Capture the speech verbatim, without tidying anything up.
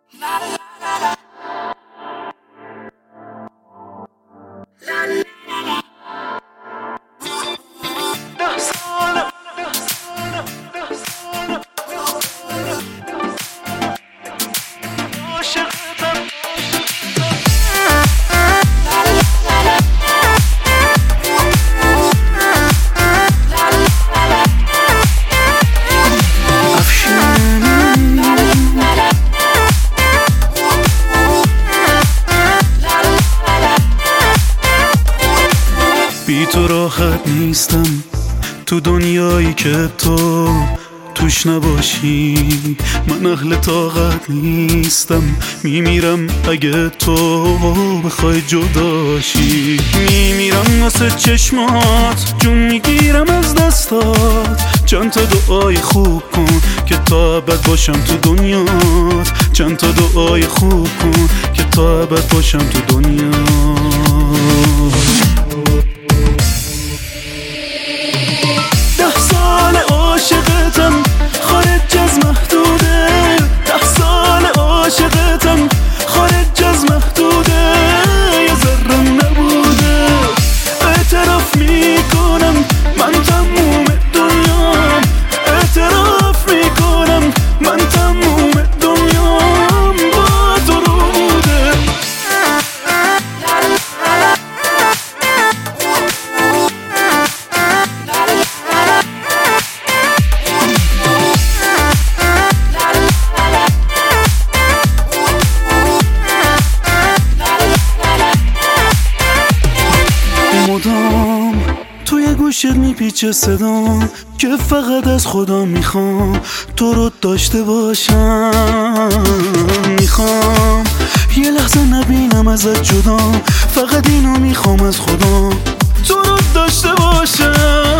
بی تو راحت نیستم تو دنیایی که تو توش نباشی. من اهل طاقت نیستم، میمیرم اگه تو بخوای جداشی. میمیرم واسه چشمات، جون میگیرم از دستات. چند تا دعای خوب کن که تا ابد باشم تو دنیات. چند تا دعای خوب کن که تا ابد باشم تو دنیات. ده سال عاشقتم خارج از محدوده. ده سال عاشقتم خارج از محدوده. یه ذره نبوده. اعتراف میکنم من تموم دنیام. اعتراف میکنم من تموم دنیام با تو رو بوده. مدام توی گوشت میپیچه صدام که فقط از خدا میخوام تو رو داشته باشم. میخوام یه لحظه نبینم ازت جدا، فقط اینو میخوام از خدا تو رو داشته باشم.